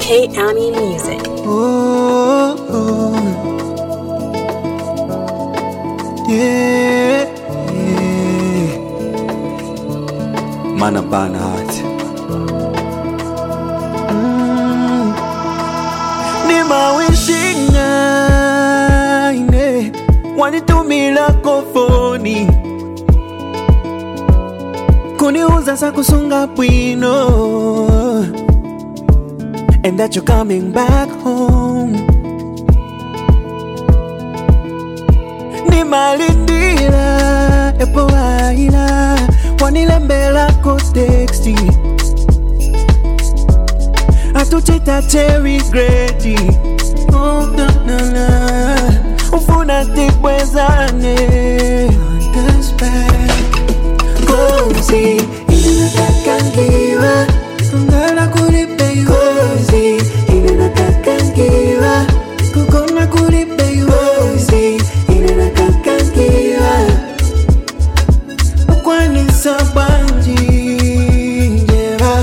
K Annie Music. Oh, oh. Yeah, yeah. Mana Barnard. Nima wishing I wanitumila kofoni kuniuza sa kusunga bwino, and that you're coming back home. Nimalindira epo waila wanilembela ko texti atuchita regreti. Oh na na na ufuna tikwezane this bad cozy inakakangiwa ngala kulipe cozy inakakangiwa kukona kulipe cozy inakakangiwa kwani sabanji yeah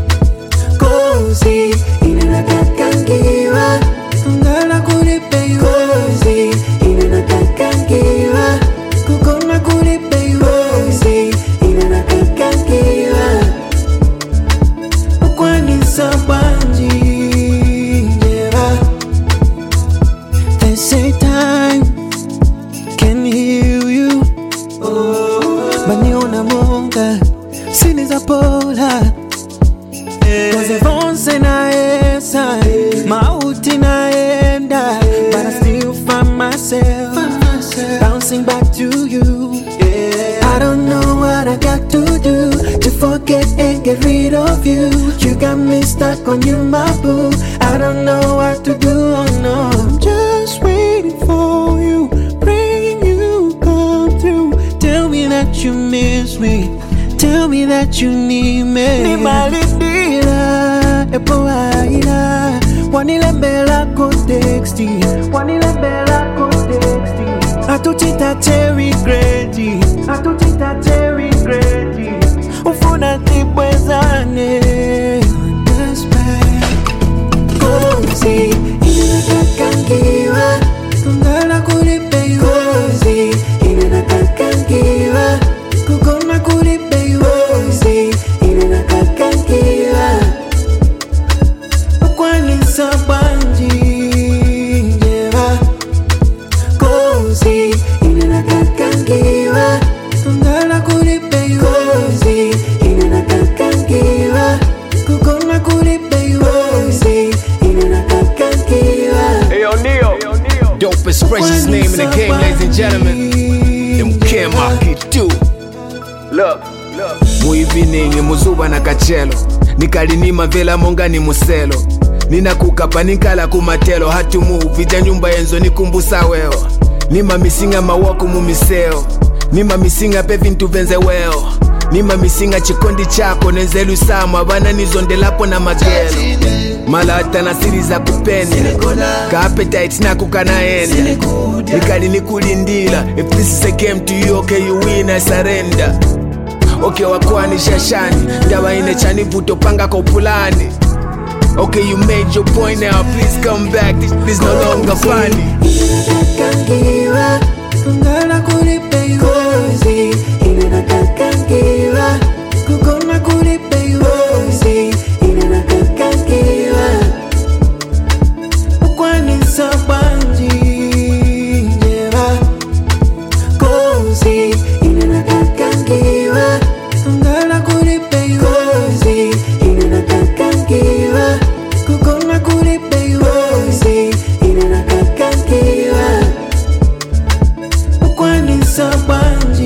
cozy inakakangiwa ngala kulipe cozy inakakangiwa kukona kulipe cozy inakakangiwa kwani sabanji yeah. They say time can heal you, baniona monga sini za pola kaze vonse naesa mauti naenda, but I still find myself bouncing back to you. I don't know what I got to do to forget and get rid of you. You got me stuck on you, my boo. I don't know what to do, oh no. I'm just waiting for you, praying you come through. Tell me that you miss me, tell me that you need me. Nimalindira epo waila wanilembela ko texti atuchita regreti ufuna tipwezane this bad cozy inakakangiwa ngala kulipe cozy inakakangiwa kukona kulipe cozy inakakangiwa kwani sabanji yeah cozy inakakangiwa ngala kulipe cozy inakakangiwa kukona kulipe cozy inakakangiwa. Hey yo Neo, dopest freshest name in the game, ladies and gentlemen. Them can't mock it too. Look. Muiviningi muzuba na kachelo nikalinima vela monga ni muselo ninakukapa nikala kumatelo hatu move ja nyumba yenzo nikumbusa weo nima misinga mawako mumiseo nima misinga pe vintu venze weo nima misinga chikondi chako nenzelu sama bana nizondelapo na magelo malata na siri za kupenda ka appetite nako kanaenda nikali nikulindila. If this is a game to you, okay you win, I surrender. Okay wakwani shashani ndawa ine chani vuto panga kopulani. Okay you made your point now, please come back, this is no longer funny. Inakakangiwa ngala kulipe cozy inakakangiwa kukona kulipe cozy inakakangiwa kwani sabanji yeah cozy inakakangiwa ngala kulipe cozy inakakangiwa kukona kulipe cozy inakakangiwa kwani sabanji